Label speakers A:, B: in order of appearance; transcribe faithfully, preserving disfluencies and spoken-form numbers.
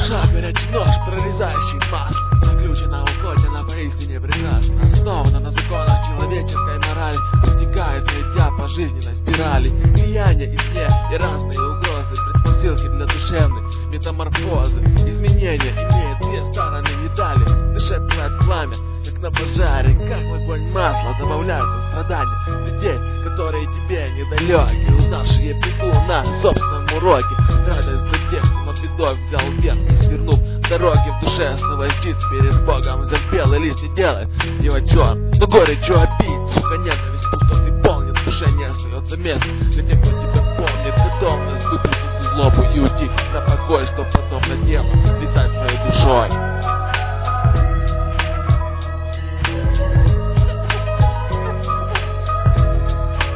A: Душа горячий нож, прорезающий масло, заключена в уходе на поистине прекрасно, основана на законах человеческой морали, растекает, идя по жизненной спирали. Влияние извне и разные угрозы, предпосылки для душевной метаморфозы. Изменения имеют две стороны медали. Душе пылает пламя, как на пожаре, как в огонь масла добавляются страдания людей, которые тебе недалеки, узнавшие беду на собственном уроке. Радость за тех, кто над бедой взял верх и свернув дороги в душе, снова льстит перед Богом. Запелый лист не делает его черным, но горечью обид, сука, ненависть пустоты полнит, в душе не остается места для тех, кто тебя помнит. Готовность выплюнуть злобу и уйти на покой, что потом на дело летать своей душой.